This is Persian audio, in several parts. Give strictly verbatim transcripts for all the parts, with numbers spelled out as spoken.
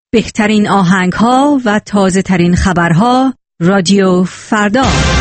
بهترین آهنگ‌ها و تازه‌ترین خبرها رادیو فردا.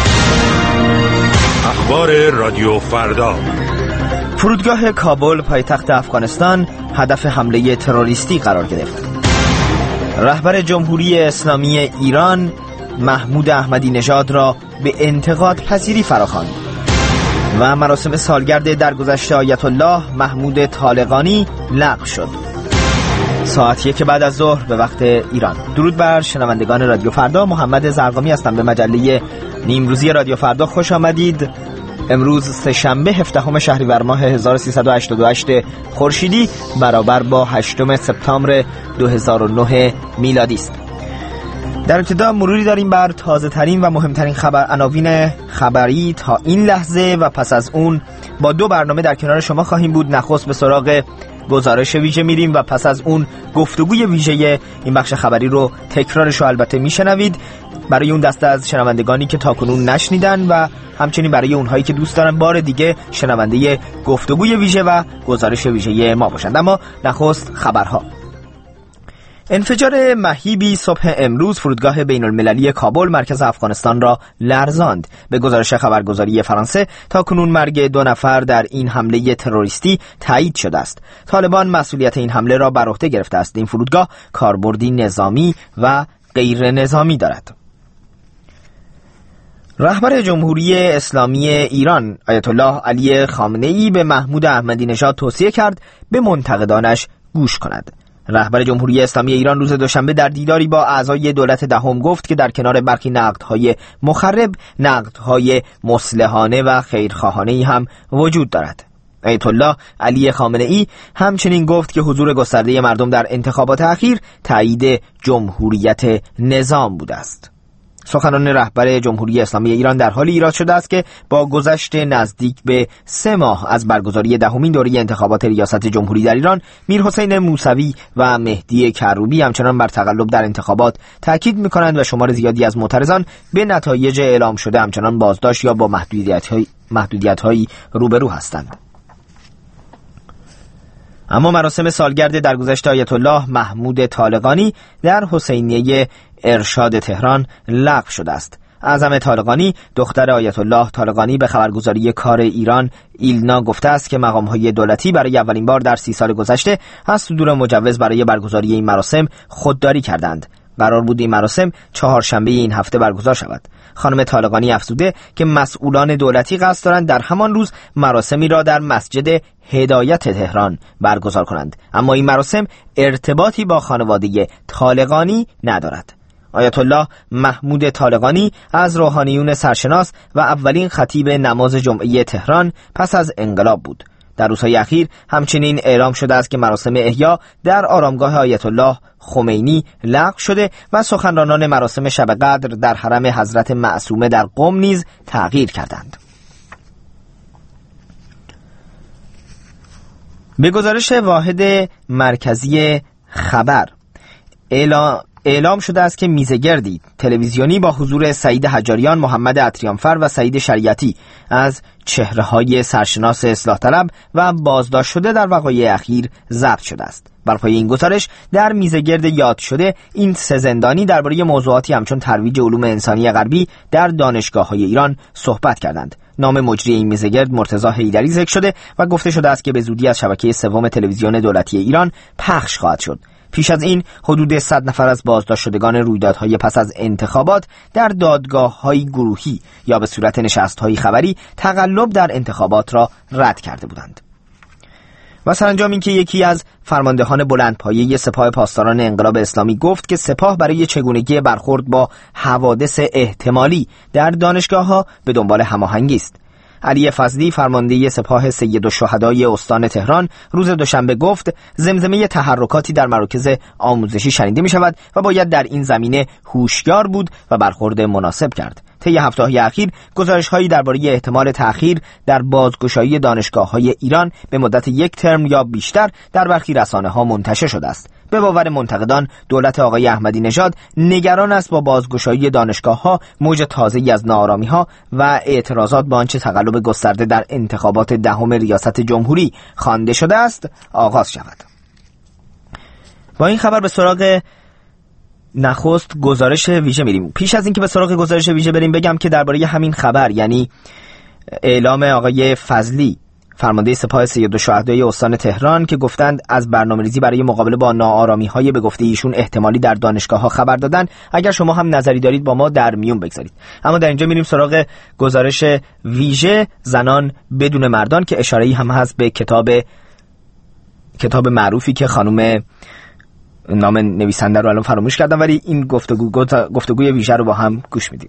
اخبار رادیو فردا. فرودگاه کابل پایتخت افغانستان هدف حمله تروریستی قرار گرفت. رهبر جمهوری اسلامی ایران محمود احمدی نژاد را به انتقاد پذیری فراخواند و مراسم سالگرد درگذشت آیت الله محمود طالقانی لغو شد. ساعت یک بعد از ظهر به وقت ایران. درود بر شنوندگان رادیو فردا، محمد زرقامی هستم. به مجله نیمروزی رادیو فردا خوش آمدید. امروز سه‌شنبه هفدهم شهریور ماه هزار و سیصد و هشتاد و هشت خورشیدی برابر با هشتم سپتامبر دو هزار و نه میلادی است. در ابتدا مروری داریم بر تازه ترین و مهمترین خبر عناوین خبری تا این لحظه و پس از اون با دو برنامه در کنار شما خواهیم بود. نخست به سراغ گزارش ویژه میریم و پس از اون گفتگوی ویژه این بخش خبری رو تکرارش رو البته میشنوید برای اون دسته از شنوندگانی که تاکنون نشنیدن و همچنین برای اونهایی که دوست دارن بار دیگه شنونده گفتگوی ویژه و گزارش ویژه ما باشند. اما نخست خبرها. انفجار مهیبی صبح امروز فرودگاه بین المللی کابل مرکز افغانستان را لرزاند. به گزارش خبرگزاری فرانسه تاکنون مرگ دو نفر در این حمله تروریستی تایید شده است. طالبان مسئولیت این حمله را بر عهده گرفته است. این فرودگاه کاربردی نظامی و غیر نظامی دارد. رهبر جمهوری اسلامی ایران آیت الله علی خامنه‌ای به محمود احمدی نژاد توصیه کرد به منتقدانش گوش کند. رهبر جمهوری اسلامی ایران روز دوشنبه در دیداری با اعضای دولت دهم گفت که در کنار برخی نقدهای مخرب، نقدهای مصلحانه و خیرخواهانه‌ای هم وجود دارد. آیت الله علی خامنه‌ای همچنین گفت که حضور گسترده مردم در انتخابات اخیر تایید جمهوریت نظام بوده است. سخنان رهبر جمهوری اسلامی ایران در حال ایراد شده است که با گذشت نزدیک به سه ماه از برگزاری دهمین دوره انتخابات ریاست جمهوری در ایران، میرحسین موسوی و مهدی کروبی همچنان بر تقلب در انتخابات تاکید می‌کنند و شمار زیادی از معترضان به نتایج اعلام شده همچنان بازداشت یا با محدودیت‌های محدودیت‌هایی روبرو هستند. اما مراسم سالگرد درگذشت آیت الله محمود طالقانی در حسینیه ارشاد تهران لغو شده است. اعظم طالقانی دختر آیت الله طالقانی به خبرگزاری کار ایران ایلنا گفته است که مقام‌های دولتی برای اولین بار در سی سال گذشته از صدور مجوز برای برگزاری این مراسم خودداری کردند. قرار بود این مراسم چهارشنبه این هفته برگزار شود. خانم طالقانی افزوده که مسئولان دولتی قصد دارند در همان روز مراسمی را در مسجد هدایت تهران برگزار کنند، اما این مراسم ارتباطی با خانواده طالقانی ندارد. آیت الله محمود طالقانی از روحانیون سرشناس و اولین خطیب نماز جمعه تهران پس از انقلاب بود. در روزهای اخیر همچنین اعلام شده است که مراسم احیا در آرامگاه آیت الله خمینی لغو شده و سخنرانان مراسم شب قدر در حرم حضرت معصومه در قم نیز تغییر کردند. به گزارش واحد مرکزی خبر اعلام اعلام شده است که میزگردی تلویزیونی با حضور سعید حجاریان، محمد عطریانفر و سعید شریعتی از چهره‌های سرشناس اصلاح طلب و بازداشت شده در وقایع اخیر ضبط شده است. بر پایه این گزارش در میزگرد یاد شده این سه زندانی درباره موضوعاتی همچون ترویج علوم انسانی غربی در دانشگاه‌های ایران صحبت کردند. نام مجری این میزگرد مرتضی حیدری ذکر شده و گفته شده است که به زودی از شبکه سوم تلویزیون دولتی ایران پخش خواهد شد. پیش از این حدود صد نفر از بازداشت شدگان رویدادهای پس از انتخابات در دادگاه‌های گروهی یا به صورت نشست‌های خبری تقلب در انتخابات را رد کرده بودند. و سرانجام این که یکی از فرماندهان بلندپایه سپاه پاسداران انقلاب اسلامی گفت که سپاه برای چگونگی برخورد با حوادث احتمالی در دانشگاه‌ها به دنبال هماهنگی است. علی فضلی فرمانده سپاه سیدالشهدای استان تهران روز دوشنبه گفت زمزمه تحرکاتی در مراکز آموزشی شنیده می شود و باید در این زمینه هوشیار بود و برخورد مناسب کرد. طی هفته‌های اخیر گزارش‌هایی درباره احتمال تأخیر در بازگشایی دانشگاه‌های ایران به مدت یک ترم یا بیشتر در برخی رسانه‌ها منتشر شده است. به باور منتقدان دولت آقای احمدی نژاد نگران است با بازگشایی دانشگاه‌ها موج تازه‌ای از ناآرامی‌ها و اعتراضات با آنچه تقلب گسترده در انتخابات دهم ریاست جمهوری خوانده شده است آغاز شود. با این خبر به سراغ نخست گزارش ویژه میریم. پیش از اینکه به سراغ گزارش ویژه بریم بگم که درباره همین خبر، یعنی اعلام آقای فضلی فرمانده سپاه سید الشهدای استان تهران که گفتند از برنامه‌ریزی برای مقابله با ناآرامی‌های به گفته ایشون احتمالی در دانشگاه‌ها خبر دادن، اگر شما هم نظری دارید با ما در میون بگذارید. اما در اینجا میریم سراغ گزارش ویژه زنان بدون مردان که اشاره‌ای هم هست به کتاب کتاب معروفی که خانم، نام نویسنده رو الان فراموش کردم، ولی این گفتگو گفتگوی ویژه رو با هم گوش میدیم.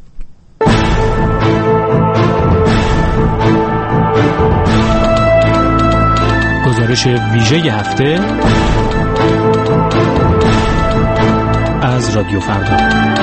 گزارش ویژه هفته از رادیو فردا.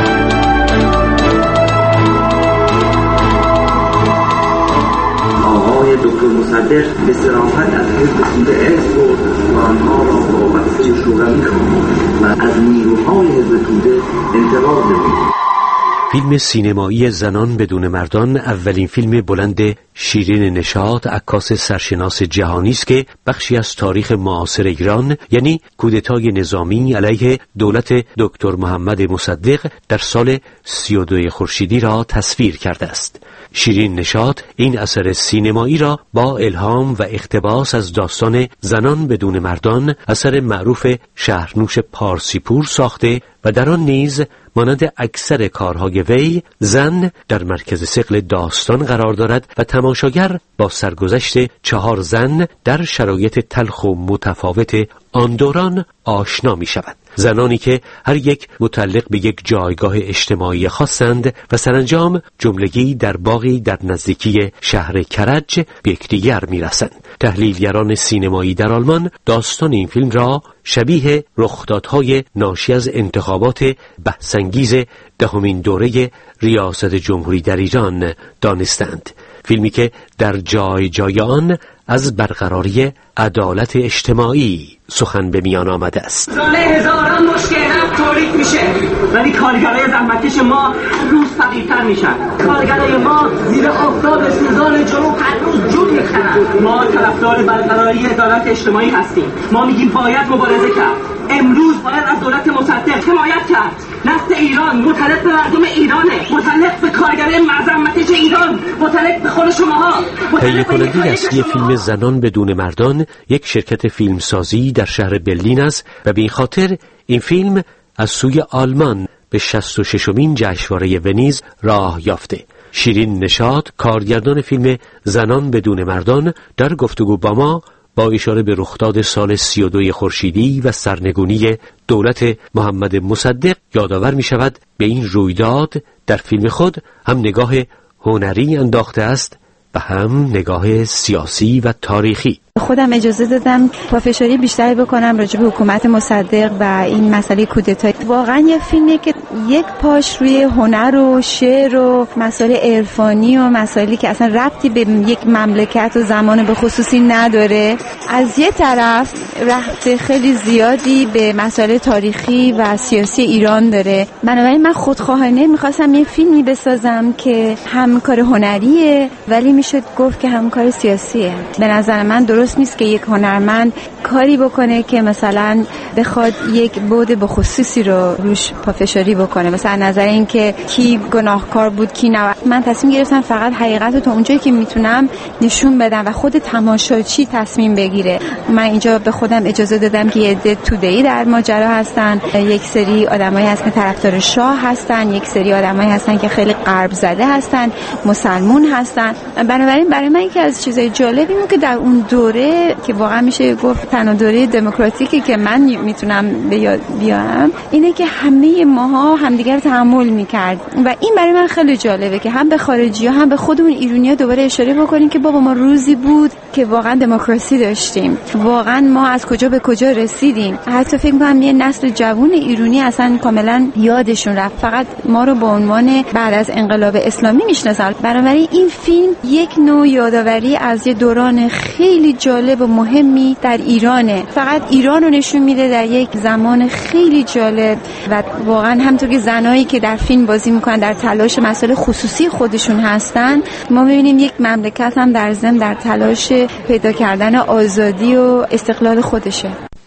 آقای دکتر مصدق به صراحت از حزب توده اسم برد و آنها را با وقفه شوروی خواند و از نیروهای حزب توده انتقاد نمود. فیلم سینمایی زنان بدون مردان اولین فیلم بلند شیرین نشاط، عکاس سرشناس جهانی است که بخشی از تاریخ معاصر ایران، یعنی کودتای نظامی علیه دولت دکتر محمد مصدق در سال سی و دو خورشیدی را تصویر کرده است. شیرین نشاط این اثر سینمایی را با الهام و اقتباس از داستان زنان بدون مردان، اثر معروف شهرنوش پارسیپور ساخته و در آن نیز مانند اکثر کارهای وی زن در مرکز ثقل داستان قرار دارد و تماشاگر با سرگذشت چهار زن در شرایط تلخ و متفاوت آن دوران آشنا می شود. زنانی که هر یک متعلق به یک جایگاه اجتماعی خاصند و سرانجام جملگی در باغی در نزدیکی شهر کرج به یکدیگر می رسند. تحلیلگران سینمایی در آلمان داستان این فیلم را شبیه رخدادهای ناشی از انتخابات بحث‌انگیز دهمین دوره ریاست جمهوری در ایران دانستند. فیلمی که در جای جای آن از برقراری عدالت اجتماعی سخن به میان آمده است. ساله هزاران مشکل هم تولید میشه، ولی کارگرای زحمتکش ما روز فقیرتر میشن. کارگرای ما زیر آفتاب سوزان جنوب هر روز جون میخرن. ما طرفدار برقراری عدالت اجتماعی هستیم. ما میگیم باید مبارزه کرد. امروز باید از دولت مصدق حمایت کرد. نفت ایران متعلق به مردم ایرانه، متعلق به کارگرای زحمتکش ایران، متعلق به خود شماها. تهیه کننده اصلی فیلم زنان بدون مردان یک شرکت فیلمسازی در شهر برلین است و به این خاطر این فیلم از سوی آلمان به شصت و ششمین جشنواره ونیز راه یافته. شیرین نشاط، کارگردان فیلم زنان بدون مردان، در گفتگو با ما با اشاره به رخداد سال سی و دو خورشیدی و سرنگونی دولت محمد مصدق یادآور می شود به این رویداد در فیلم خود هم نگاه هنری انداخته است و هم نگاه سیاسی و تاریخی. خودم اجازه دادم پافشاری بیشتری بکنم راجع به حکومت مصدق و این مسئله کودتا. واقعا یه فیلمیه که یک پاش روی هنر و شعر و مسائل عرفانی و مسائلی که اصلا ربطی به یک مملکت و زمان به خصوصی نداره، از یه طرف ربط خیلی زیادی به مسائل تاریخی و سیاسی ایران داره. بنابراین من خودخواهانه میخواستم یه فیلمی بسازم که هم کار هنریه ولی میشد گفت که هم کار سیاسیه. به نظر من درست نیست که یک هنرمند کاری بکنه که مثلا بخواد یک بعد به خصوصی رو روش پافشاری بکنه، مثلا نظر این که کی گناهکار بود کی نه. من تصمیم گرفتم فقط حقیقت رو تا اونجایی که میتونم نشون بدم و خود تماشاچی تصمیم بگیره. من اینجا به خودم اجازه دادم که یه عده توده‌ای در ماجرا هستن، یک سری آدمایی هستن که طرفدار شاه هستن، یک سری آدمایی هستن که خیلی غرب زده هستن، مسلمون هستن. بنابراین برای من یکی از چیزای جالبی بود که در اون دوره که واقعا میشه گفت تنها دوره دموکراتیکی که من میتونم به یاد بیارم اینه که همه ماها همدیگر رو تحمل میکرد و این برای من خیلی جالبه که هم به خارجی‌ها هم به خودمون ایرانی‌ها دوباره اشاره بکنیم که بابا ما روزی بود که واقعا دموکراسی داشتیم، واقعا ما از کجا به کجا رسیدیم. حتی فکر می‌کنم یه نسل جوان ایرانی اصلا کاملا یادشون رفت، فقط ما رو به عنوان بعد از انقلاب اسلامی میشناسن. بنابراین این فیلم یک نوع یادآوری از یه دوران خیلی جالب و مهمی در ایرانه، فقط ایران رو نشون میده در یک زمان خیلی جالب و واقعا همونطور که زنایی که در فیلم بازی میکنن در تلاش مسائل خصوصی خودشون هستن، ما میبینیم یک مملکت هم در ضمن در تلاش پیدا کردن آزادی و استقلال خودشه.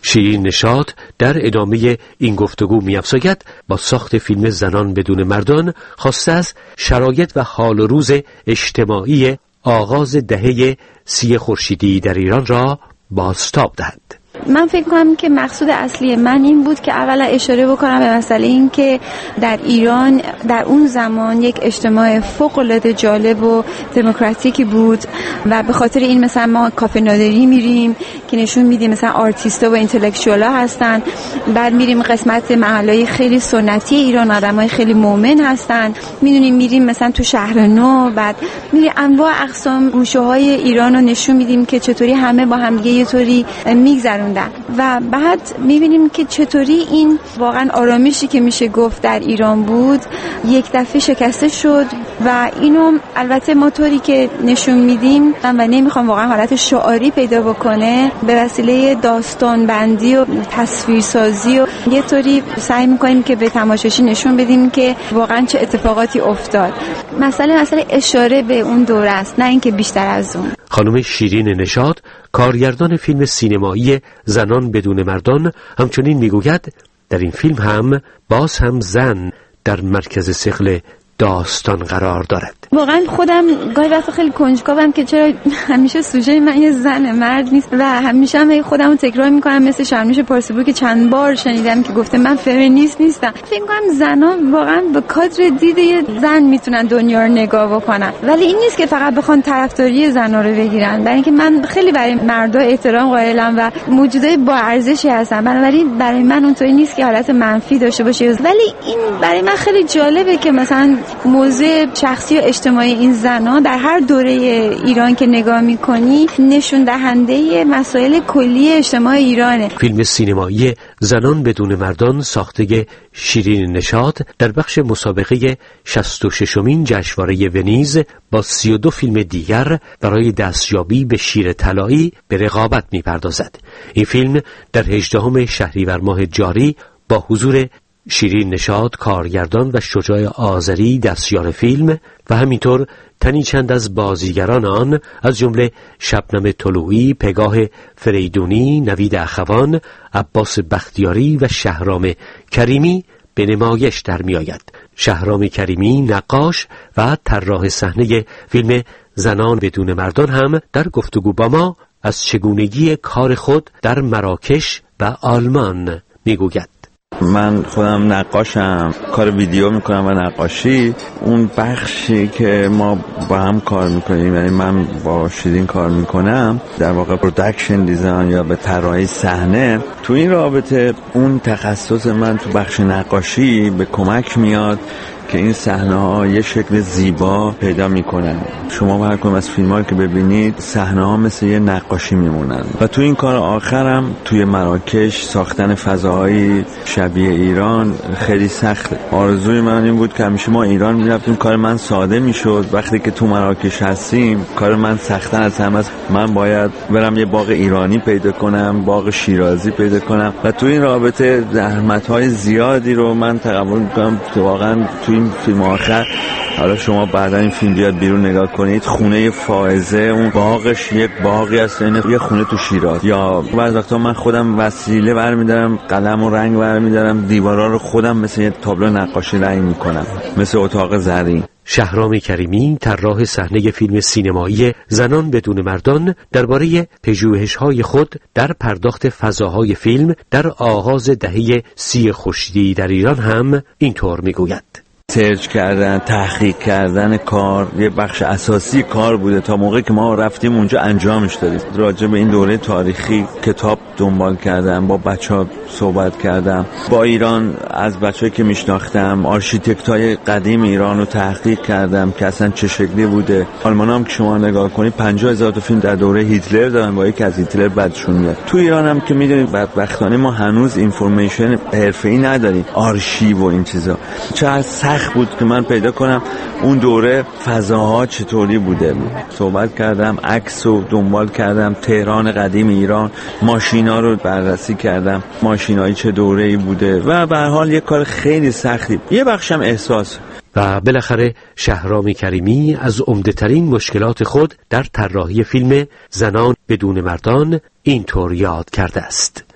شیرین نشاط در ادامه این گفتگو می‌افزاید با ساخت فیلم زنان بدون مردان خواسته از شرایط و حال و روز اجتماعی آغاز دهه سی خورشیدی در ایران را بازتاب دهد. من فکر کنم که مقصود اصلی من این بود که اولا اشاره بکنم به مسئله این که در ایران در اون زمان یک اجتماع فوق‌العاده جالب و دموکراتیکی بود و به خاطر این مثلا ما کافه نادری میریم که نشون میدیم مثلا آرتیستا و اینتלקچوالا هستن، بعد میریم قسمت محلهای خیلی سنتی ایران آدمای خیلی مؤمن هستن، میدونیم میریم مثلا تو شهر نو، بعد میریم انواع اقسام گوشه‌های ایران رو نشون میدیم که چطوری همه با هم یه طوری میگذرن و بعد میبینیم که چطوری این واقعا آرامشی که میشه گفت در ایران بود یک دفعه شکسته شد و اینو البته ما طوری که نشون میدیم و نمیخوام واقعا حالت شعاری پیدا بکنه به وسیله داستان بندی و تصویرسازی و یه طوری سعی میکنیم که به تماشاچی نشون بدیم که واقعا چه اتفاقاتی افتاد. مسئله مسئله اشاره به اون دوره است، نه اینکه بیشتر از اون. خانم شیرین نشاط کارگردان فیلم سینمایی زنان بدون مردان همچنین میگوید در این فیلم هم باز هم زن در مرکز ثقل داستان قرار دارد. واقعا خودم گاهی وقتا خیلی کنجکاوم که چرا همیشه سوژه من یه زن مرد نیست و همیشه هم خودم رو تکرار میکنم مثل شرموش پارسپور که چند بار شنیدم که گفته من فمینیست نیستم. فکر میکنم زن‌ها واقعا به کادر دید یه زن میتونن دنیا رو نگاه بکنن، ولی این نیست که فقط بخوان طرفداری زن‌ها رو بگیرن، برای اینکه من خیلی برای مردا احترام قائلم و موجودای با ارزشی هستن، بنابراین برای من اونطوری نیست که حالت منفی داشته باشه، ولی این برای من خیلی جالبه که مثلا موضوع شخصی و اجتماعی این زن‌ها در هر دوره ایران که نگاه می‌کنی نشون دهنده مسائل کلی اجتماع ایرانه. فیلم سینمایی زنان بدون مردان ساخته شیرین نشاط در بخش مسابقه شصت و ششمین جشنواره ونیز با سی و دو فیلم دیگر برای دستیابی به شیر طلایی به رقابت می‌پردازد. این فیلم در هجدهم شهریور ماه جاری با حضور شیرین نشاط کارگردان و شجاع آذری دستیار فیلم و همینطور تنی چند از بازیگران آن از جمله شبنم طلوعی، پگاه فریدونی، نوید اخوان، عباس بختیاری و شهرام کریمی به نمایش در می آید. شهرام کریمی نقاش و طراح صحنه فیلم زنان بدون مردان هم در گفتگو با ما از چگونگی کار خود در مراکش و آلمان می گوید. من خودم نقاشم، کار ویدیو میکنم و نقاشی. اون بخشی که ما با هم کار میکنیم، یعنی من با شیرین کار میکنم، در واقع پروداکشن دیزاین یا به طراحی صحنه، تو این رابطه اون تخصص من تو بخش نقاشی به کمک میاد که این صحنه ها یه شکل زیبا پیدا میکنن. شما هر کدوم از فیلم ها که ببینید صحنه ها مثل یه نقاشی میمونن و تو این کار آخرم توی مراکش ساختن فضاهای شبیه ایران خیلی سخته. آرزوی من این بود که همیشه ما ایران میرفتیم، کار من ساده میشد. وقتی که تو مراکش هستیم کار من سخت‌تر از همه است. من باید برم یه باغ ایرانی پیدا کنم، باغ شیرازی پیدا کنم و تو این رابطه زحمت های زیادی رو من تقبل میکنم. واقعا تو این فیلم آخر، حالا شما بعدا این فیلم بیاد بیرون نگاه کنید، خونه فائزه اون باغش یک باغی است، یعنی یه خونه تو شیراز. یا بعضی وقتا من خودم وسیله برمی‌دارم، قلم و رنگ برمی‌دارم، دیوارا رو خودم مثل یه تابلو نقاشی رنگ می‌کنم، مثل اتاق زرین. شهرام کریمی طراح صحنه فیلم سینمایی زنان بدون مردان درباره پژوهش‌های خود در پرداخت فضاهای فیلم در آغاز دهه سی خورشیدی در ایران هم اینطور می‌گوید. سرچ کردن، تحقیق کردن کار یه بخش اساسی کار بوده. تا موقعی که ما رفتیم اونجا انجامش دادیم. راجع به این دوره تاریخی کتاب دنبال کردم، با بچه‌ها صحبت کردم، با ایران از بچه‌ای که میشناختم، آرشیتکت‌های قدیم ایران رو تحقیق کردم که اصلا چه شکلی بوده. آلمان‌ها هم که شما نگاه کنید پنجاه هزار تا فیلم در دوره هیتلر دارن، با یکی از هیتلر بعدشون میاد. تو ایران هم که میدونید بدبختانه ما هنوز اینفورمیشن حرفه‌ای نداریم، آرشیو و این چیزا. چه سخت بود که من پیدا کنم اون دوره فضاها چطوری بوده. صحبت کردم، عکس رو دنبال کردم، تهران قدیم ایران، ماشینا رو بررسی کردم، ماشینایی چه دوره‌ای بوده و به هر حال یه کار خیلی سختی. یه بخشم احساس. و بالاخره شهرام کریمی از عمده‌ترین مشکلات خود در طراحی فیلم زنان بدون مردان اینطور یاد کرده است.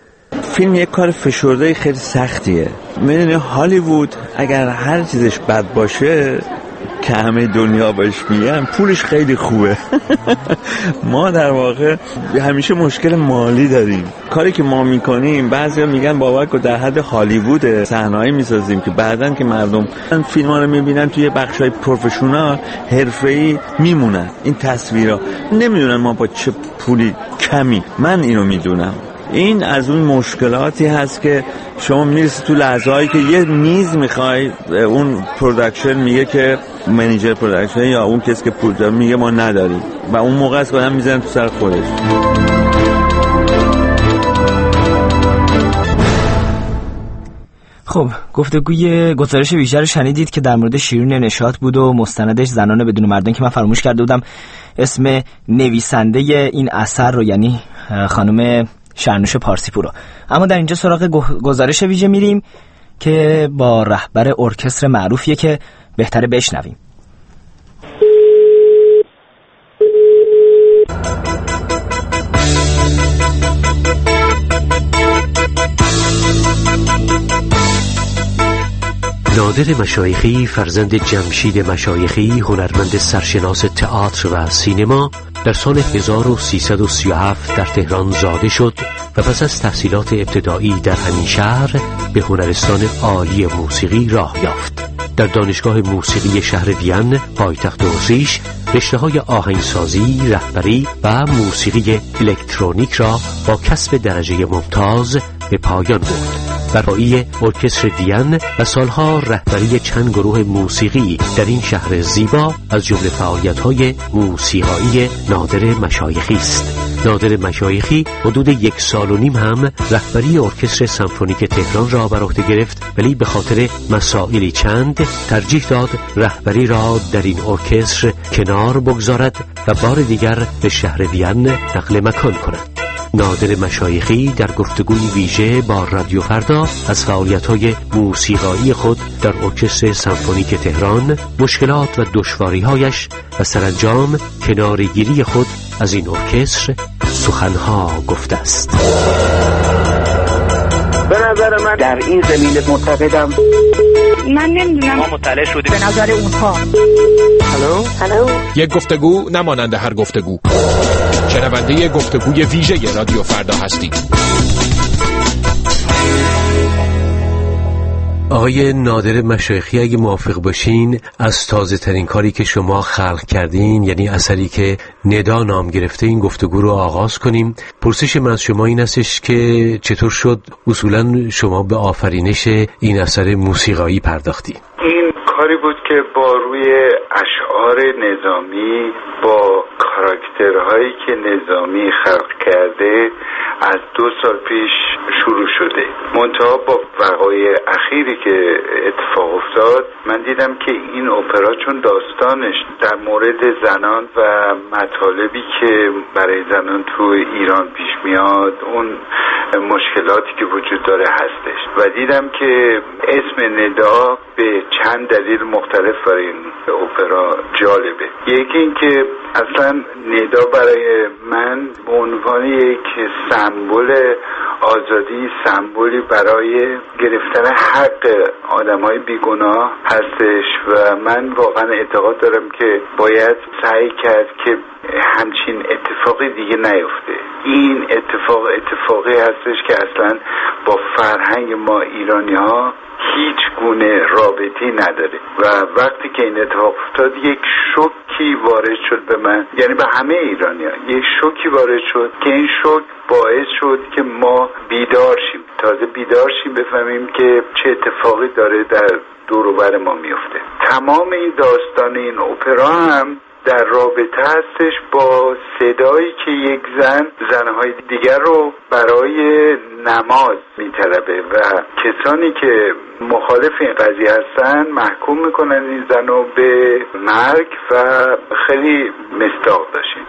فیلم یک کار فشرده خیلی سختیه. میدونی هالیوود اگر هر چیزش بد باشه که همه دنیا باش میگن پولش خیلی خوبه. ما در واقع همیشه مشکل مالی داریم. کاری که ما میکنیم بعضیا میگن باور کن در حد هالیوود صحنه‌ای میسازیم که بعدن که مردم فیلم‌ها رو میبینن توی بخشای پروفشنال حرفه‌ای میمونن. این تصویرها نمیدونن ما با چه پولی کمی. من اینو میدونم. این از اون مشکلاتی هست که شما میرسی تو لحظه‌ای که یه میز میخوای، اون پروداکشن میگه که منیجر پروداکشن یا اون کسی که پول داره میگه ما نداریم و اون موقع است که هم میزنن تو سر خودش. خب گفتگوی گزارش ویژه رو شنیدید که در مورد شیرین نشاط بود و مستندش زنان بدون مردان که من فراموش کرده بودم اسم نویسنده این اثر رو، یعنی خانم شرنوش پارسیپور رو. اما در اینجا سراغ گزارش ویژه میریم که با رهبر ارکستر معروفیه که بهتره بشنویم. نادر مشایخی فرزند جمشید مشایخی، هنرمند سرشناس تئاتر و سینما، در سال هزار و سیصد و سی و هفت در تهران زاده شد و پس از تحصیلات ابتدایی در همین شهر به هنرستان عالی موسیقی راه یافت. در دانشگاه موسیقی شهر وین پایتخت اتریش رشته‌های آهنگسازی، رهبری و موسیقی الکترونیک را با کسب درجه ممتاز به پایان برد. برای ارکستر وین و سالها رهبری چند گروه موسیقی در این شهر زیبا از جمله فعالیت‌های موسیقایی نادر مشایخی است. نادر مشایخی حدود یک سال و نیم هم رهبری ارکستر سمفونیک تهران را بر عهده گرفت، ولی به خاطر مسائلی چند ترجیح داد رهبری را در این ارکستر کنار بگذارد و بار دیگر به شهر وین نقل مکان کند. نادر مشایخی در گفتگوی ویژه با رادیو فردا از فعالیت‌های موسیقایی خود در ارکستر سمفونیک تهران، مشکلات و دشواری‌هایش و سرانجام کناره‌گیری خود از این ارکستر سخنها گفته است. به نظر من در این زمینه معتقدم من نمیدونم ما مطلع شدیم به نظر اونها. هلو هلو یک گفتگو نمانند هر گفتگو. شنونده گفتگوی ویژه رادیو فردا هستید. آقای نادر مشایخی، اگه موافق باشین از تازه ترین کاری که شما خلق کردین، یعنی اثری که ندا نام گرفته، این گفتگو رو آغاز کنیم. پرسش من از شما این استش که چطور شد اصولا شما به آفرینش این اثر موسیقایی پرداختی؟ این کاری بود که با روی اشعار نظامی، با کاراکترهایی که نظامی خلق کرده از دو سال پیش شروع شده. منتها با وقایع اخیری که اتفاق افتاد من دیدم که این اپرا چون داستانش در مورد زنان و مطالبی که برای زنان تو ایران پیش میاد، اون مشکلاتی که وجود داره هستش و دیدم که اسم ندا به چند دلیل مختلف برای این اپرا جالبه. یکی این که اصلا ندا برای من به عنوان یک سمبل آزادی، سمبولی برای گرفتن حق آدم‌های بیگناه هستش و من واقعا اعتقاد دارم که باید سعی کرد که همچین اتفاقی دیگه نیفته. این اتفاق اتفاقی هستش که اصلا با فرهنگ ما ایرانی‌ها هیچ گونه رابطی نداره و وقتی که این اتفاق افتاد یک شوکی وارد شد به من، یعنی به همه ایرانی‌ها یک شوکی وارد شد که این شوک باعث شد که ما بیدار شیم، تازه بیدار شیم بفهمیم که چه اتفاقی داره در دور و بر ما میفته. تمام این داستان این اپرا هم در رابطه هستش با صدایی که یک زن زنهای دیگر رو برای نماز میطلبه و کسانی که مخالف این قضیه هستن محکوم میکنن این زن رو به مرگ و خیلی مصداق داشت این جریان.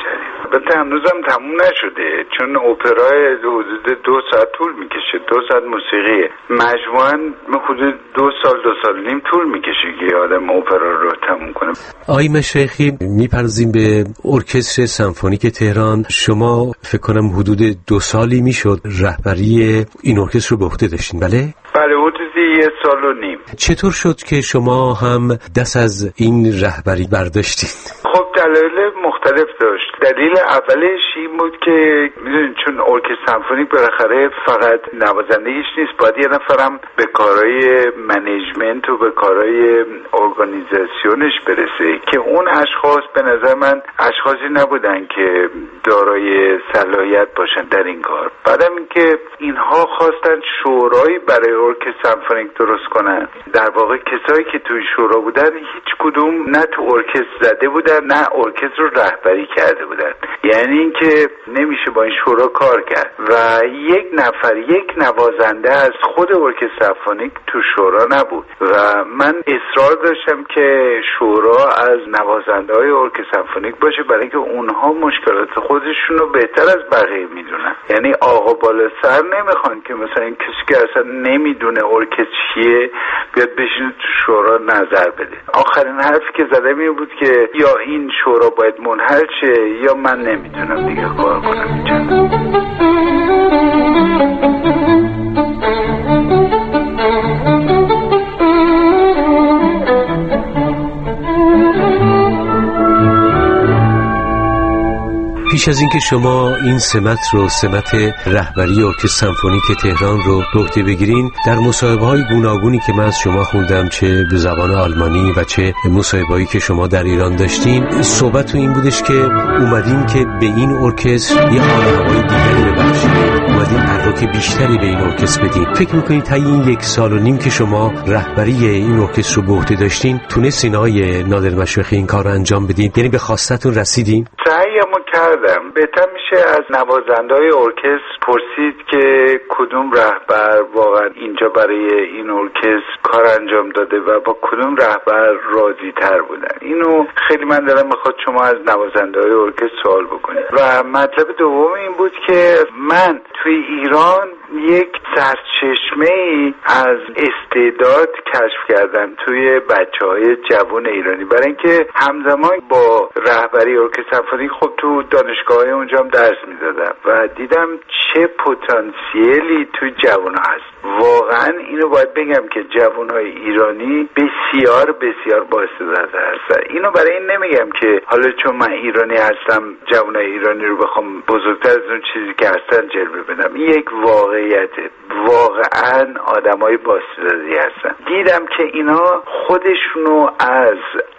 البته هنوزم تموم نشده، چون اپرای حدود دو ساعت طول میکشه، دو ساعت موسیقیه، مجموعاً حدود دو سال دو سال نیم طول میکشه که آدم اپرا رو تموم کنه. آقای مشایخی، میپرزیم به ارکستر سمفونیک تهران. شما فکر کنم حدود دو سالی میشد رهبری این ارکستر رو به عهده داشتین، بله؟ بله، حدود یه سال و نیم. چطور شد که شما هم دست از این رهبری برداشتین؟ خب دلایل مختلف داشت. دلیل اولش این بود که میدونید چون ارکستر سمفونیک بالاخره فقط نوازندگیش نیست، باید یه نفرم به کارهای منیجمنت و به کارهای ارگانیزاسیونش برسه که اون اشخاص به نظر من اشخاصی نبودن که دارای صلاحیت باشن در این کار. بعدم اینکه اینها خواستن شورایی برای ارکستر سمفونیک درست کنن. در واقع کسایی که توی شورا بودن هیچ کدوم نه تو ارکستر زده بودن نه ارکستر رو رهبری کرده بودن، یعنی اینکه نمیشه با این شورا کار کرد و یک نفر یک نوازنده از خود ارکستر سمفونیک تو شورا نبود و من اصرار داشتم که شورا از نوازنده های ارکستر سمفونیک باشه، برای اینکه اونها مشکلات خودشون رو بهتر از بقیه میدونن. یعنی آقا بالا سر نمیخوان که مثلا این کسی که اصلا نمیدونه ارکستر چیه بیاد بشینه تو شورا نظر بده. آخرین حرفی که زدم این بود که یا این شورا باید منحل شه یا من نمیتونم دیگه کار کنم اینجا. پیش از اینکه شما این سمت رو سمت رهبری ارکستر سمفونیک تهران رو به عهده بگیرین، در مصاحبه‌های گوناگونی که من از شما خوندم، چه به زبان آلمانی و چه مصاحبه‌ای که شما در ایران داشتین، صحبت این بودش که اومدین که به این ارکستر یه حال‌وهوای دیگری ببخشید، اومدین تحرک بیشتری به این ارکستر بدین. فکر می‌کنید تا این یک سال و نیم که شما رهبری این ارکستر رو به عهده داشتین، تونستین آقای نادر مشایخی این کار رو انجام بدین؟ یعنی به خواستتون رسیدین؟ سعیمو کردم. بهتر میشه از نوازنده‌های ارکستر پرسید که کدوم رهبر واقعا اینجا برای این ارکستر کار انجام داده و با کدوم رهبر راضی تر بودن. اینو خیلی من دارم میخواد شما از نوازنده‌های ارکستر سوال بکنید. و مطلب دوم این بود که من توی ایران یک سرچشمه‌ای از استعداد کشف کردم توی بچه‌های جوان ایرانی، برای اینکه همزمان با رهبری ارکستر سمفونیک خب تو دانشگاه‌های اونجا هم درس می‌دادم و دیدم چه پتانسیلی توی جوان‌ها هست. واقعا اینو باید بگم که جوان‌های ایرانی بسیار بسیار بااستعداد هستن. اینو برای این نمیگم که حالا چون من ایرانی هستم جوان‌های ایرانی رو بخوام بزرگتر از اون چیزی که هستن جلوه بدم. این یک واقعیته. واقعا آدمای بااستعدادی هستن. دیدم که اینا خودشونو از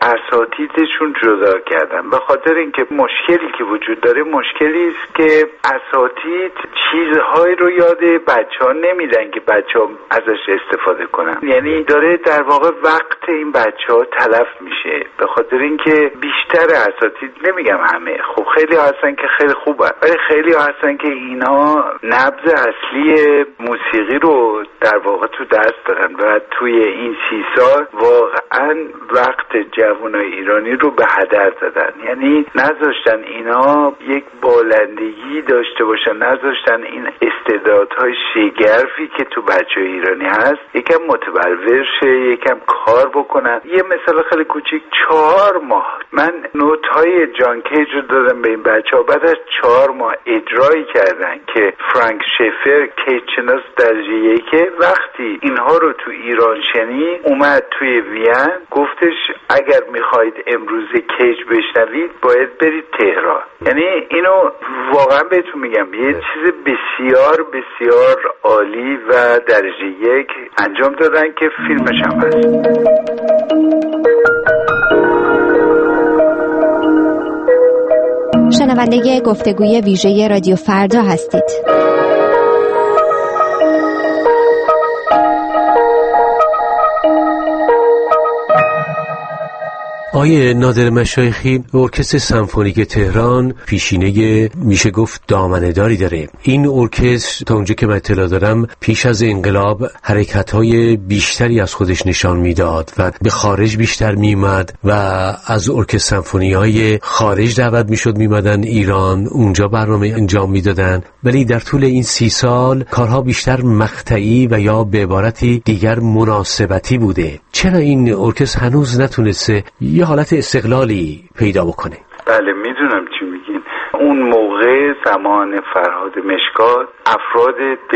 اساتیدشون جدا کردن، به خاطر اینکه مشکلی که وجود داره مشکلی است که اساتید چیزهایی رو یاد بچه‌ها نمیدن که بچه‌ها ازش استفاده کنن. یعنی داره در واقع وقت این بچه‌ها تلف میشه، به خاطر اینکه بیشتر اساتید، نمیگم همه، خب خیلی هستن که خیلی خوبن، ولی خیلی هستن که اینا نبض اصلی موسیقی رو در واقع تو دست دارن و توی این سی سال واقعا وقت جوانای ایرانی رو به هدر دادن. یعنی نذاشتن اینا یک بالندگی داشته باشن، نذاشتن این استعدادهای شگرفی که تو بچه ایرانی هست یکم متبلور شه، یکم کار بکنن. یه مثال خیلی کوچیک، چهار ماه من نوت های جان کیج رو دادم به این بچه ها، بعد از چهار ماه اجرایی کردن که فرانک شفر کیج شناس درجه یکه وقتی اینها رو تو ایران شنید اومد توی وین گفتش اگر میخواید امروز کیج بشنوید باید برید تهران. یعنی اینو واقعا بهتون میگم یه چیز بسیار بسیار عالی و درجه یک انجام دادن که فیلمش هم هست. شنونده گفتگوی ویژه رادیو فردا هستید. آیه نادر مشایخی، ارکستر سمفونیک تهران پیشینه میشه گفت دامنه‌داری داره. این ارکستر تا اونجا که من اطلاع دارم پیش از انقلاب حرکت‌های بیشتری از خودش نشان میداد و به خارج بیشتر میومد و از ارکستر سمفونی‌های خارج دعوت میشد میمدن ایران، اونجا برنامه انجام میدادن. ولی در طول این سی سال کارها بیشتر مقطعی و یا به عبارتی دیگر مناسبتی بوده. چرا این ارکستر هنوز نتونسته یه حالت استقلالی پیدا بکنه؟ بله میدونم چی میگین. اون موقع زمان فرهاد مشکات افراد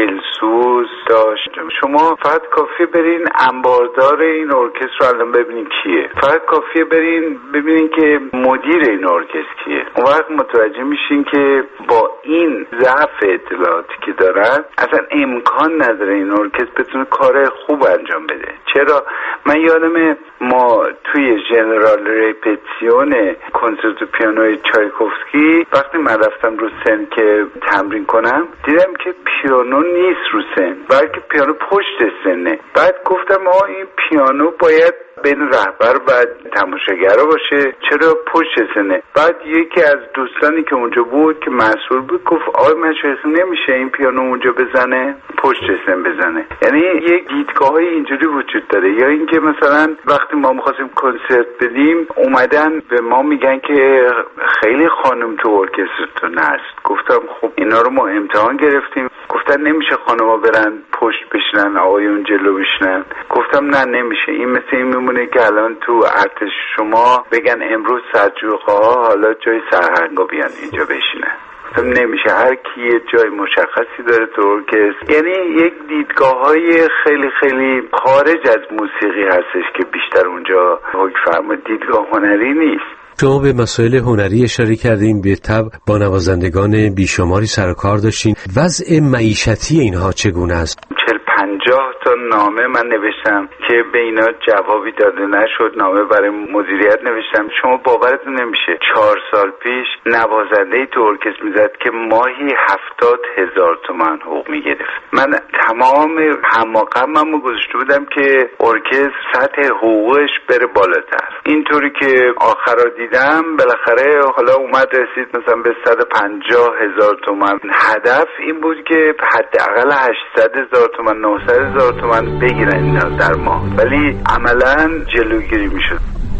دلسوز داشت. شما فقط کافیه برین انباردار این ارکستر رو الان ببینین کیه، فقط کافیه برین ببینین که مدیر این ارکستر کیه. اون وقت متوجه میشین که با این ضعف اطلاعاتی که دارن اصلا امکان نداره این ارکستر بتونه کار خوب انجام بده. چرا؟ من یادمه ما توی ژنرال رپتیون کنسرتو پیانوی چایکوفسکی وقتی من رفتم رو سن که تمرین کنم دیدم که پیانو نیست رو سن، بلکه پیانو پشت سنه. بعد گفتم آه این پیانو باید بین رهبر و تماشاگرها باشه، چرا پشت سنه؟ بعد یکی از دوستانی که اونجا بود که مسئول بود گفت آقای مشایخی نمیشه این پیانو اونجا بزنه، پشت سن بزنه. یعنی یک دیدگاه‌های اینجوری وجود داره. یا اینکه مثلا وقتی ما می‌خواستیم کنسرت بدیم اومدن به ما میگن که خیلی خانم تو ارکسترتون هست. گفتم خب اینا رو ما امتحان گرفتیم، گفتن نمیشه خانم‌ها برن پشت بشینن آقایون جلو بشینن. گفتم نه نمیشه. این مثل این میمونه که الان تو ارتش شما بگن امروز سرجوق‌ها حالا جای سرهنگا بیان اینجا بشینن. گفتم نمیشه، هر کی یه جای مشخصی داره تو ارکستر. یعنی یک دیدگاه‌های خیلی خیلی خارج از موسیقی هستش که بیشتر اونجا حکم فرما، دیدگاه هنری نیست. شما به مسائل هنری اشاره کردیم، به طبع با نوازندگان بیشماری سر و کار داشتین. وضع معیشتی اینها چگونه است؟ چهل پنجاه تا نامه من نوشتم که به اینا جوابی داده نشد. نامه برای مدیریت نوشتم. شما باورتون نمیشه چهار سال پیش نوازنده‌ای تو ارکستر میزد که ماهی هفتاد هزار تومان حقوق میگرفت. من تمام هماغممو گذاشته بودم که ارکستر سطح حقوقش بره بالاتر. اینطوری که آخرا دیدم بالاخره حالا اومد رسید مثلا به صد و پنجاه هزار تومان. هدف این بود که حداقل هشتصد هزار تومان نهصد هزار تومان بگیرن اینا در ماه، ولی عملا جلوگیری میشد.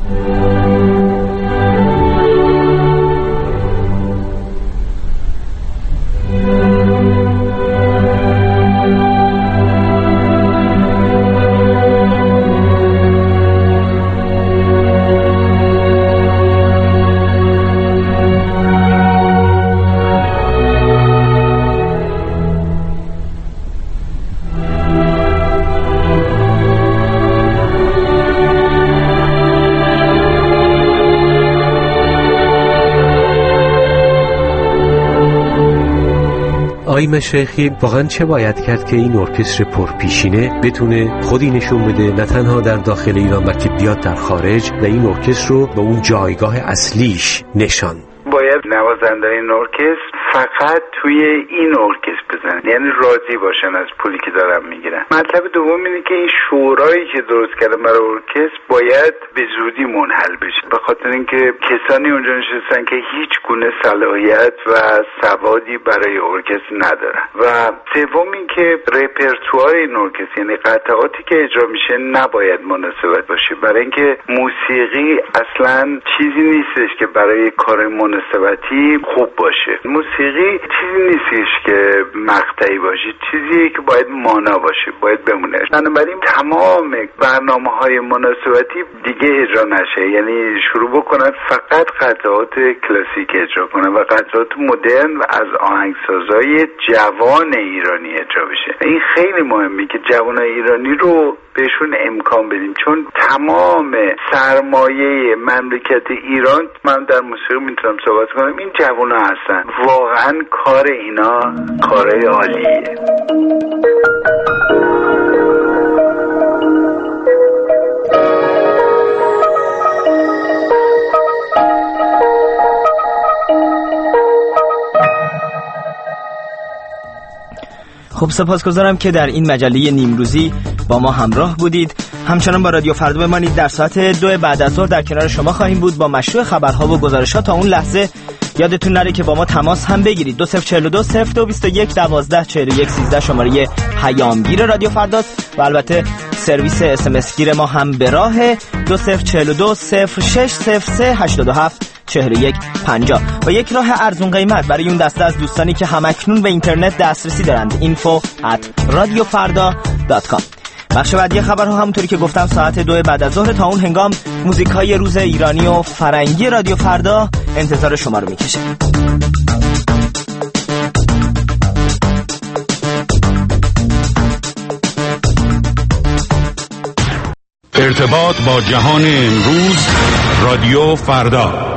آقای مشایخی، واقعا چه باید کرد که این ارکستر پرپیشینه بتونه خودی نشون بده، نه تنها در داخل ایران بلکه بیاد در خارج و این ارکستر رو به اون جایگاه اصلیش نشان؟ باید نوازنده این ارکستر فقط توی این ارکستر بزنن، یعنی راضی باشن از پولی که دارن میگیرن. مطلب دوم اینه که این شورایی که درست کردن برای ارکستر باید به زودی منحل بشه، به خاطر اینکه کسانی اونجا نشستن که هیچ گونه صلاحیت و سوادی برای ارکستر ندارن. و سوم اینکه رپرتوار این ارکستر، یعنی قطعاتی که اجرا میشه، نباید مناسبت باشه، برای اینکه موسیقی اصلا چیزی نیستش که برای کار مناسبتی خوب باشه. موسیقی چیزی نیستش که مقطعی باشه، چیزیه که باید مانا باشه، باید بمونه. بنابراین تمام برنامه‌های مناسبتی دیگه اجرا نشه، یعنی شروع بکنن فقط قطعات کلاسیک اجرا کنن و قطعات مدرن و از آهنگسازای جوان ایرانی اجرا بشه. این خیلی مهمه که جوانای ایرانی رو بهشون امکان بدیم، چون تمام سرمایه مملکت ایران، من در موسیقی میتونم صحبت کنم، این جوونا هستن. واقعا کار اینا کارای عالیه. خب سپاسگزارم که در این مجله نیمروزی با ما همراه بودید. همچنان با رادیو فردا بمانید. در ساعت دو بعد از ظهر در کنار شما خواهیم بود با مشروع خبرها و گزارشات. تا اون لحظه یادتون نره که با ما تماس هم بگیرید. دو صفر چهل و دو صفر دو بیست و یک دوازده چهل و یک سیزده شماره پیامگیر رادیو فرداست و البته سرویس اس ام اس گیر ما هم به راه دو صفر چهل و دو صفر شش صفر سه هشتاد و هفت چهل و یک پنجاه و یک راه ارزون قیمت برای اون دسته از دوستانی که همکنون به اینترنت دسترسی دارند info at radiofarda dot com. بخش بعدی خبرها همونطوری که گفتم ساعت دو بعد از ظهر. تا اون هنگام موزیک های روز ایرانی و فرنگی رادیو فردا انتظار شما رو میکشه. ارتباط با جهان امروز، رادیو فردا.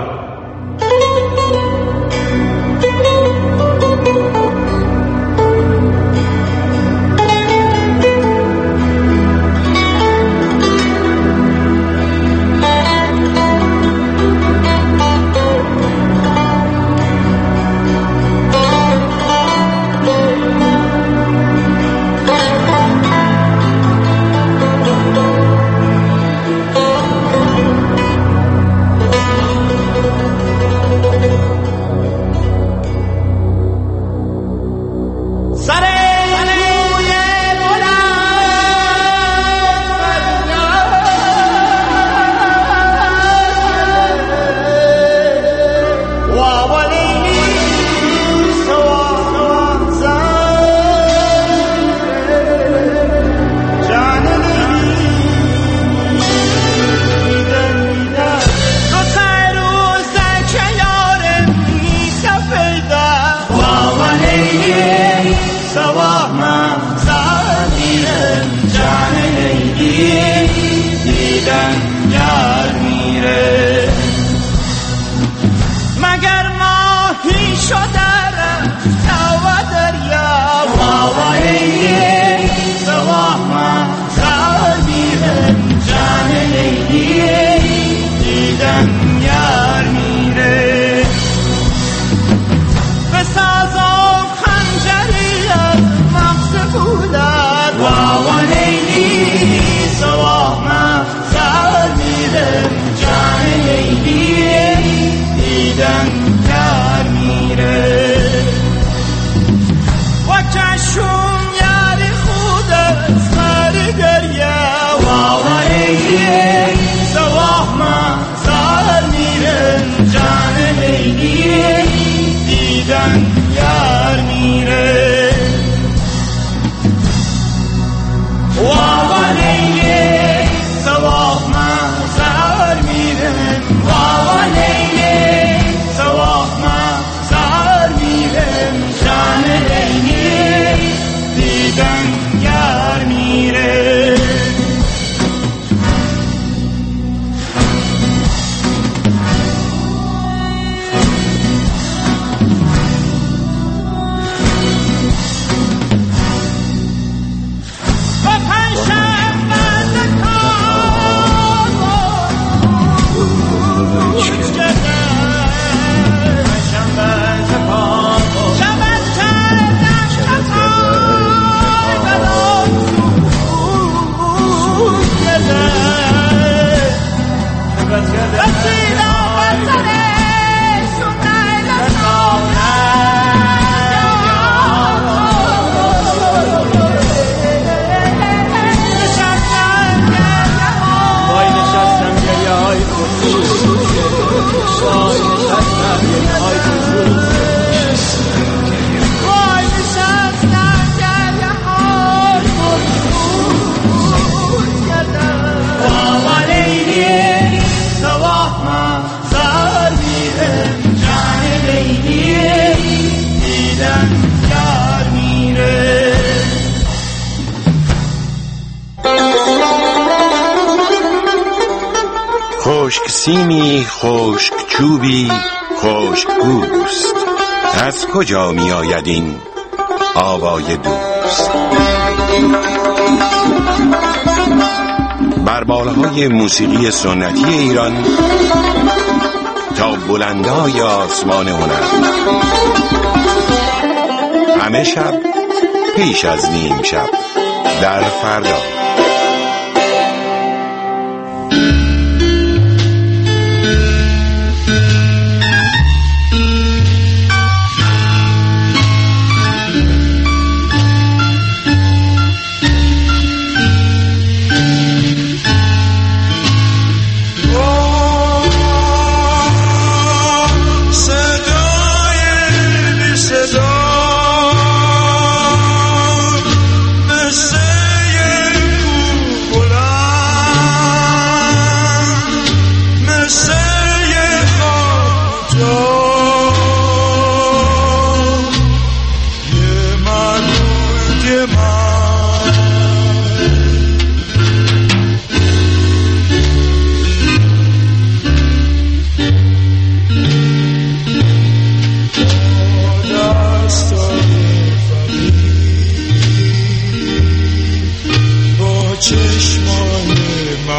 خشک سیمی، خشک چوبی، خشک گوست. از کجا می آید این آوای دوست؟ بر بالهای موسیقی سنتی ایران تا بلندای آسمان هنر، همه شب پیش از نیم شب در فردا.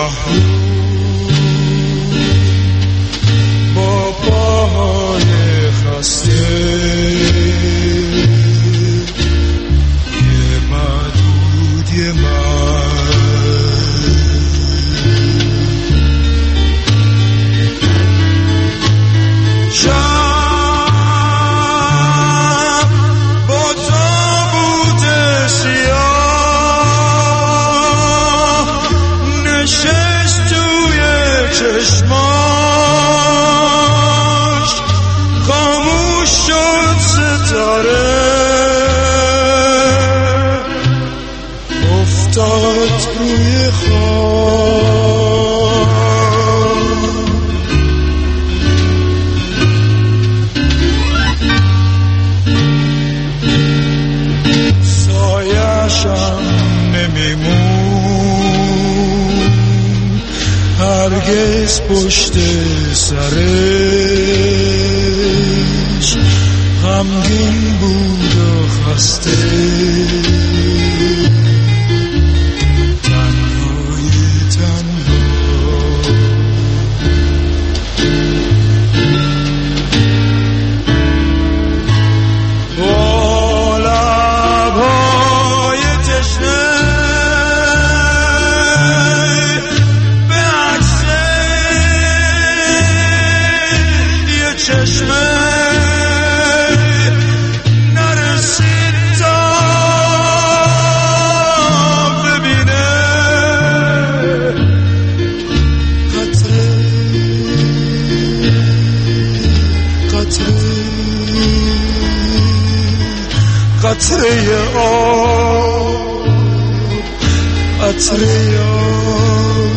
شهر با پاهای خسته یه معدود یه من شب با تابوت سیاه نشست توی چشماش خاموش شد ستاره افتاد روی خواب سایه‌شم نمیمون هرگز پشت سرش غمگین بود و خسته تنهای تنها با لبهای تشنه به عکس یه چشمه نرسید تا ببینه قطره قطره قطره آب قطره آب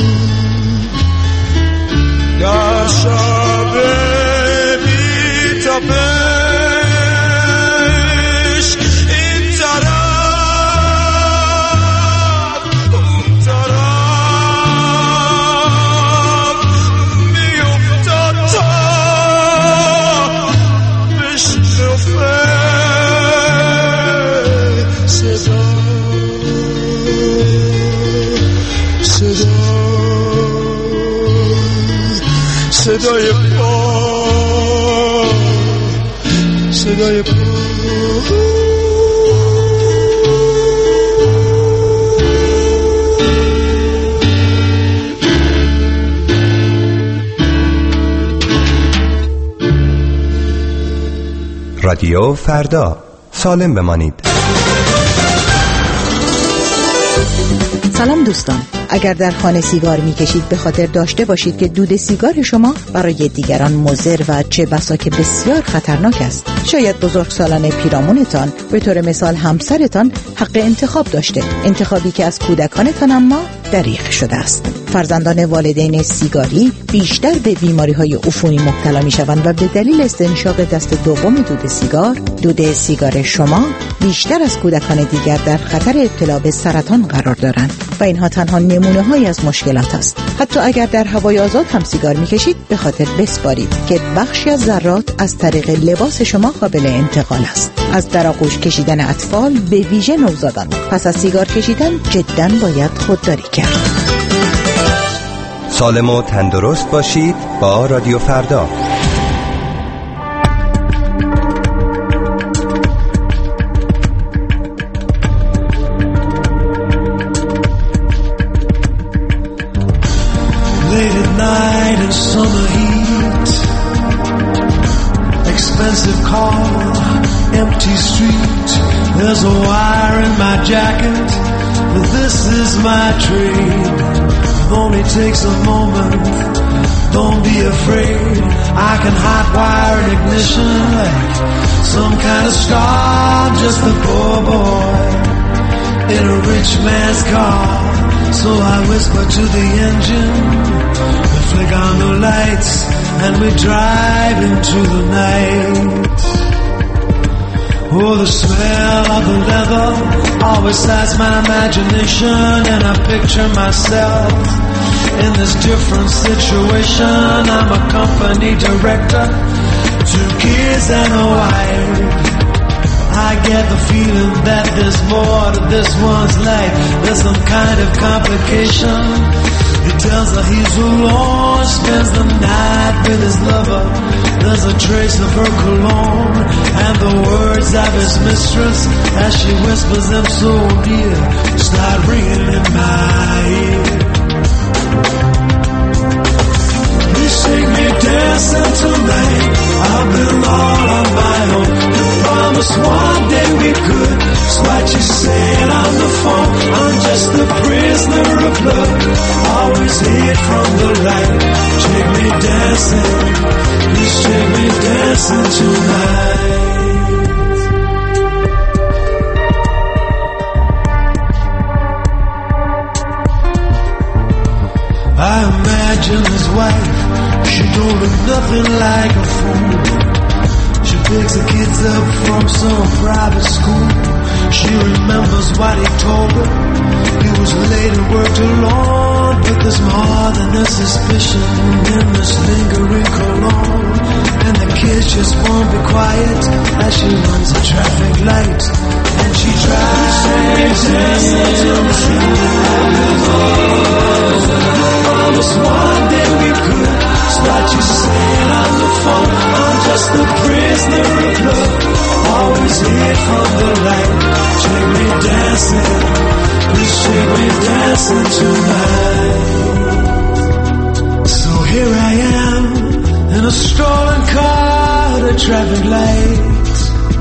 در شب بی تپش این طرف اون طرف میافتاد تا بشنفه صدا صدا صدای پا صدای پا رادیو فردا، سالم بمانید. سلام دوستان، اگر در خانه سیگار میکشید به خاطر داشته باشید که دود سیگار شما برای دیگران مضر و چه بسا که بسیار خطرناک است. شاید بزرگسالان پیرامونتان، به طور مثال همسرتان، حق انتخاب داشته، انتخابی که از کودکانتان اما دریغ شده است. فرزندان والدین سیگاری بیشتر به بیماری‌های عفونی مبتلا می‌شوند و به دلیل استنشاق دست دوم دود سیگار، دود سیگار شما بیشتر از کودکان دیگر در خطر ابتلا به سرطان قرار دارند و اینها تنها نمونه‌هایی از مشکلات است. حتی اگر در هوای آزاد هم سیگار می‌کشید به خاطر بسپارید که بخشی از ذرات از طریق لباس شما قابل انتقال است. از در آغوش کشیدن اطفال به ویژه نوزادان پس از سیگار کشیدن جداً باید خودداری کرد. سالم و تندرست باشید با رادیو فردا. Late at night in summer heat, expensive car, empty street, there's a wire in my jacket, but this is my trade. Only takes a moment, don't be afraid, I can hot wire an ignition like some kind of star. I'm just a poor boy in a rich man's car, so I whisper to the engine, we flick on the lights and we drive into the night. Oh, the smell of the leather always excites my imagination, and I picture myself in this different situation. I'm a company director, two kids and a wife. I get the feeling that there's more to this one's life. There's some kind of complication He tells her he's alone, spends the night with his lover. There's a trace of her cologne and the words of his mistress as she whispers them so near, start ringing in my ear. Please take me dancing tonight. I've been all on my own. You promised one day we could. It's what you said on the phone. I'm just a prisoner of love, always hid from the light. Take me dancing. Please take me dancing tonight. I imagine his wife, she don't look nothing like a fool. She picks the kids up from some private school. She remembers what he told her. He was late and worked alone, but there's more than a suspicion in this lingering cologne. And the kids just won't be quiet as she runs a traffic light. And she tries to dance until the promise one day we could. It's what you said on the phone. I'm just a prisoner of love, always hid from the light. Take me dancing, please take me dancing tonight. So here I am in a stolen car at a traffic light.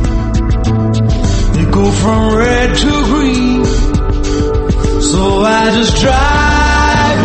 They go from red to green, so I just drive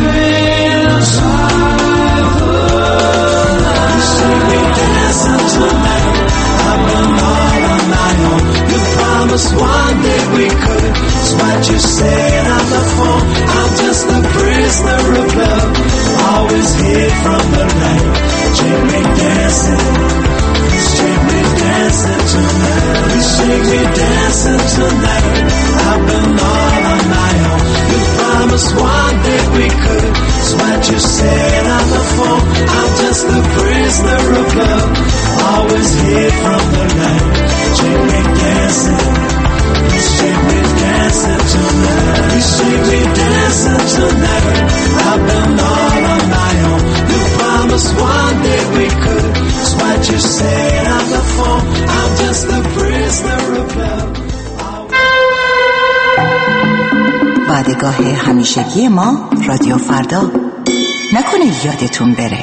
inside the light. Take me dancing tonight. I've been all on my own. You promised one day we could. It's what you said on the phone. I'm just a prisoner of love, always hid from the light. Take me dancing, please take me dancing tonight. Please take me dancing tonight. I've been all on my own. You promised one day we could. It's what you said on the phone. I'm just a prisoner of love, always hid from the light. Take me dancing, please take me dancing tonight. Please take me dancing tonight. I've been all on my own. You promised one day we could. It's what you said on the phone. I'm just a prisoner of love. وادگاه همیشگی ما رادیو فردا. نکنه یادتون بره.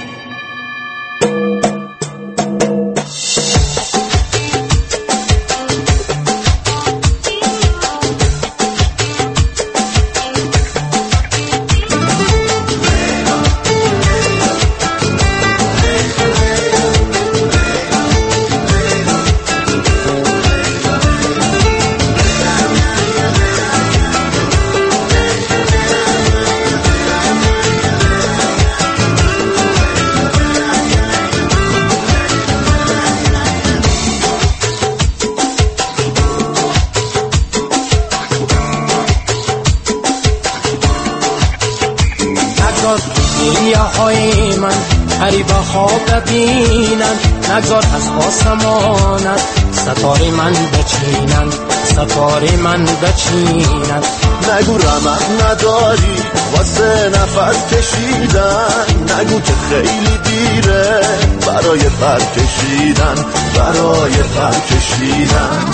نگذار از آسمانت ستاره من بچینن، ستاره من بچینن. نگو رمق نداری واسه نفس کشیدن، نگو که خیلی دیره برای پر کشیدن، برای پر کشیدن.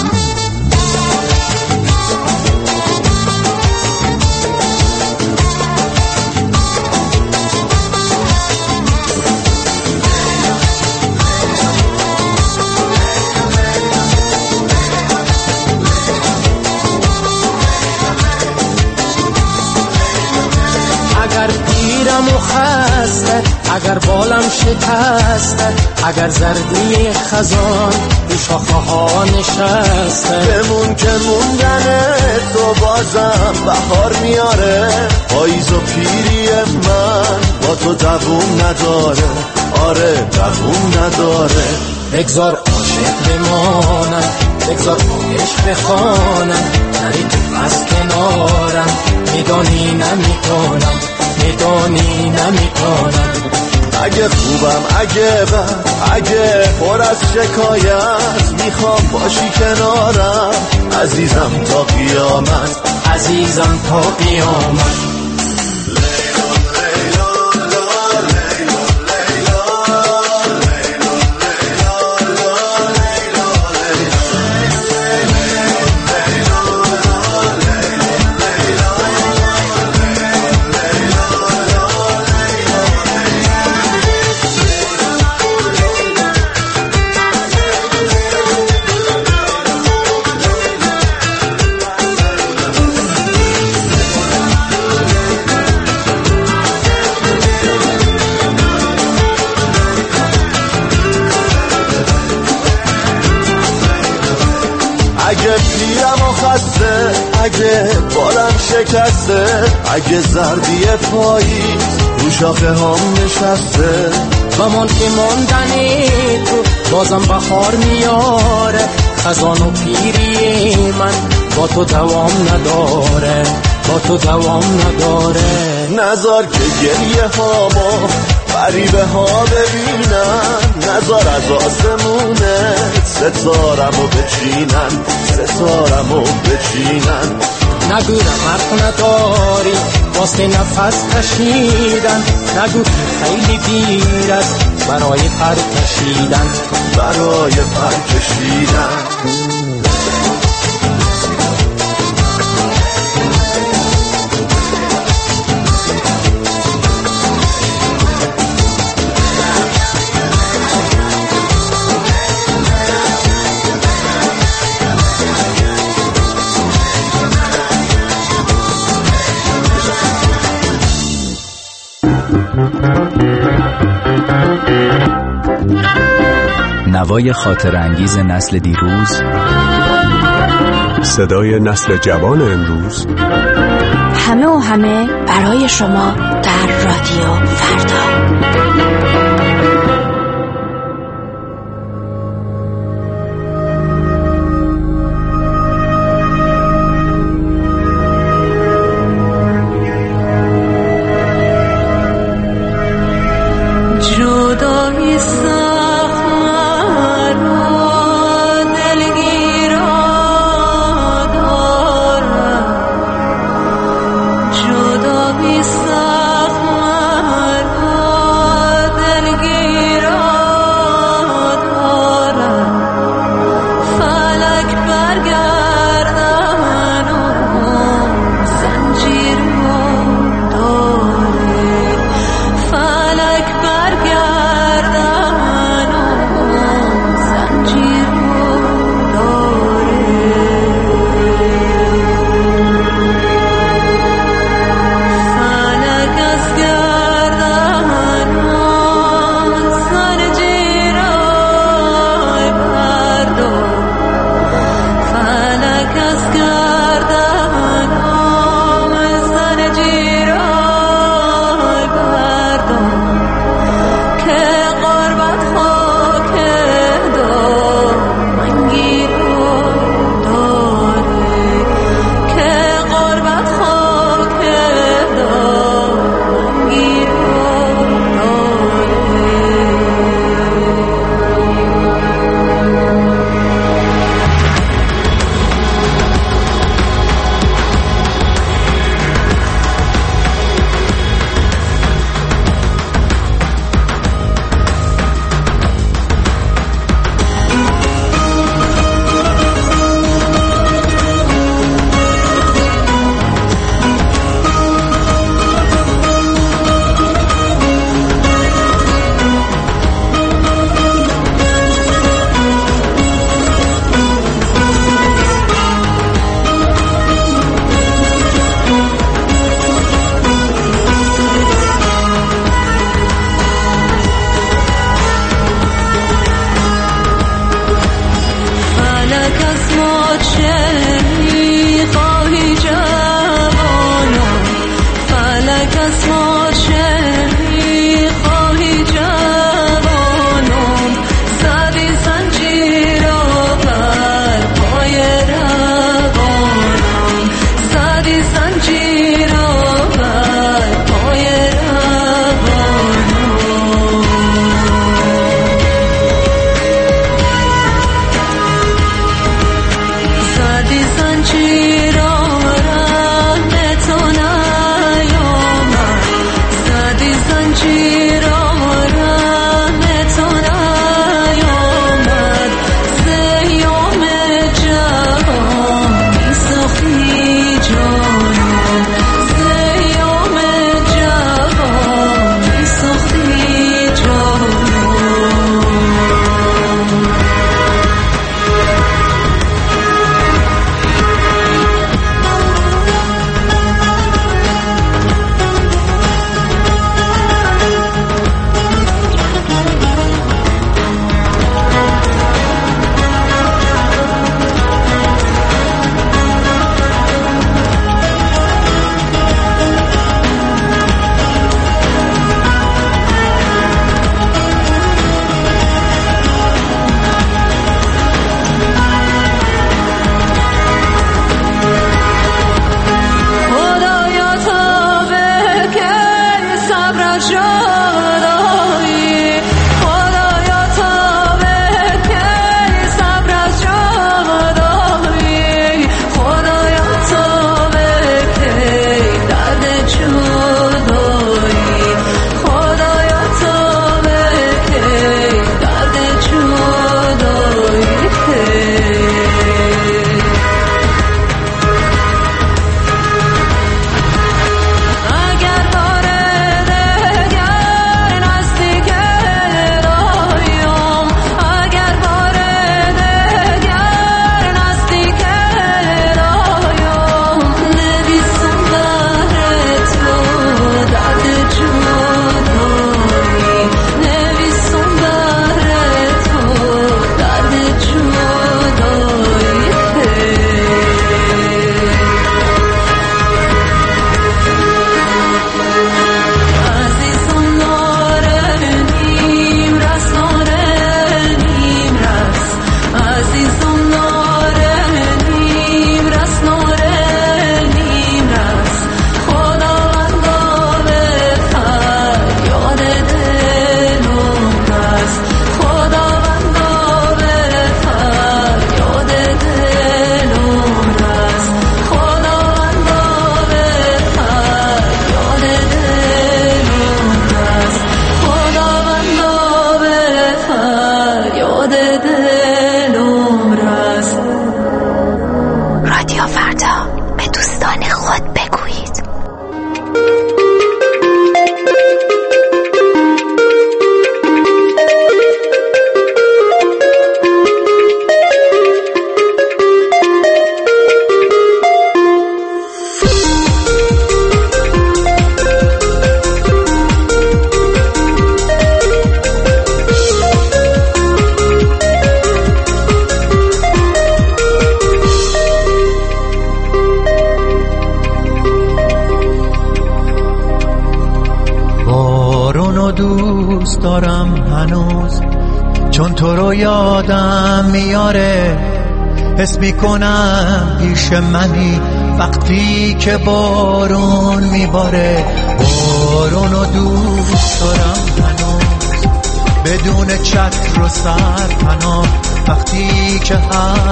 خسته اگر بالم شکسته، اگر زردی خزان رو شاخه ها نشسته، بمون که موندن تو بازم بهار میاره. پاییز و پیری من با تو دووم نداره، آره دووم نداره. بگذار عاشق بمانم، بگذار عشق بخوانم، نری تو از کنارم، میدانی نمیکنم، میدانی نمیکنم. اگه خوبم اگه بد اگه پر از شکایت، میخوام باشی کنارم عزیزم تا قیامت، عزیزم تا قیامت. لیلا لیلا اگه بالم شکسته، اگه زردی پاییز رو شاخه هم نشسته، همان که ماندنی تو بازم بخار میاره، خزان و پیری من با تو دوام نداره، با تو دوام نداره. نذار که گریه هامو غریبه ها ببینن، نذار از آسمونه ستارمو بچینن، ستارمو بچینن. نگورم حرف نداری واسه نفس کشیدن، نگو که خیلی دیر است برای پر کشیدن، برای پر کشیدن. نوای خاطر انگیز نسل دیروز، صدای نسل جوان امروز، همه و همه برای شما در رادیو فردا. جدا بی سخت مرا دوست دارم هنوز، چون تو رو یادم میاره. حس میکنم پیش منی وقتی که بارون میباره. بارون رو دوست دارم هنوز، بدون چتر و سرپناه. وقتی که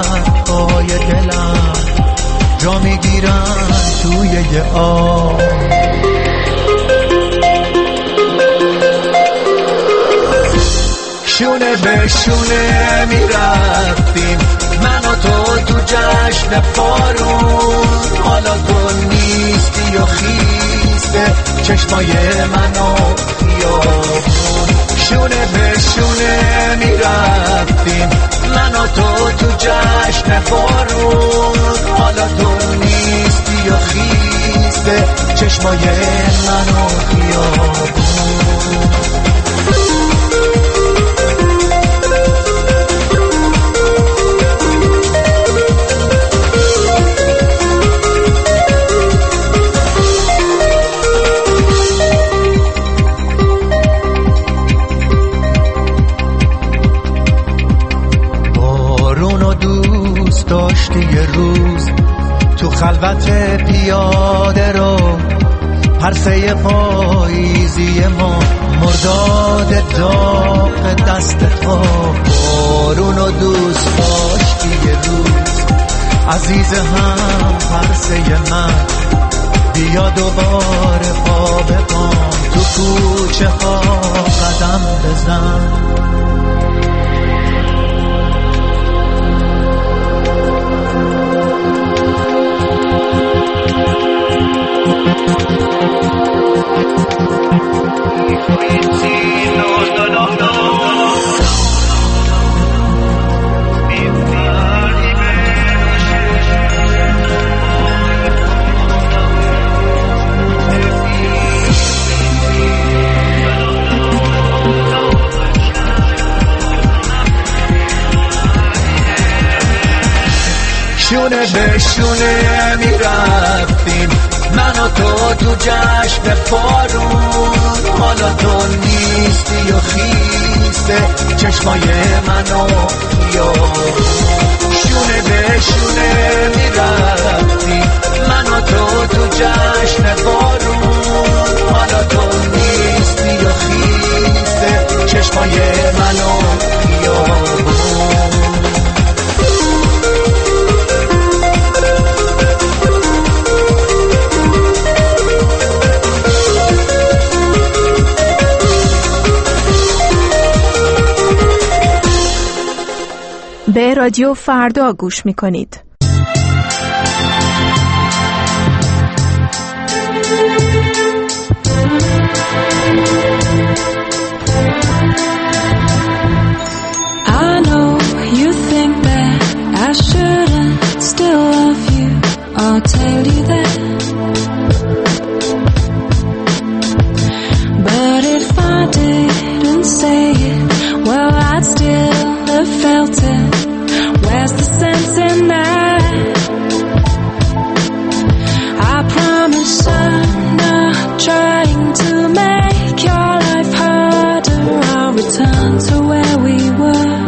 حرفای دلم جا میگیرن توی یه آب. شونه به شونه میرفتیم من و تو تو جشن بارون. حالا تو نیستی و خیسته چشمای من و خیابون. شونه به شونه میرفتیم من و تو تو جشن بارون. حالا تو نیستی و خیسته چشمای من و خیابون. داشتی یه روز تو خلوت پیاده رو، پرسه پاییزی ما مرداد داغ دست تو. بارونو دوست داشتی یه روز عزیز هم پرسه من. بیا دوباره پا به پا تو کوچه ها قدم بزن. شونه به شونه میرفتیم من و تو تو جشن بارون. حالا تو نیستی و خیسته چشمای من و خیابون. شونه به شونه میرفتیم من و تو تو جشن بارون. حالا تو نیستی به رادیو فردا گوش میکنید. I know you think that I shouldn't still love you. I'll tell you that. But if I didn't say it, well, I'd still have felt it. Where's the sense in that? I promise I'm not trying to make your life harder. I'll return to where we were.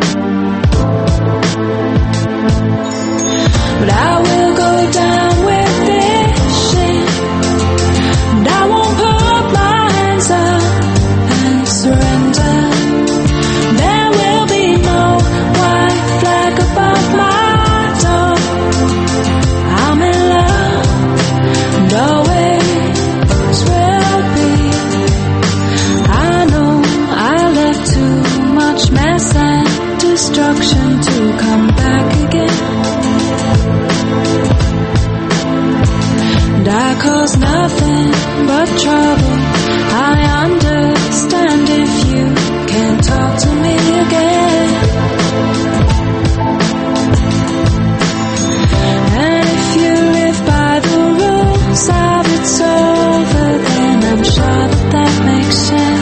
But I will go down with this shit, and I won't put my hands up and surrender. There will be no white flag above my door. I'm in love, and always will be. I know I left too much mess and destruction to come back again. And I cause nothing but trouble. I understand if you can't talk to me again. And if you live by the rules of it's over, then I'm sure that that makes sense.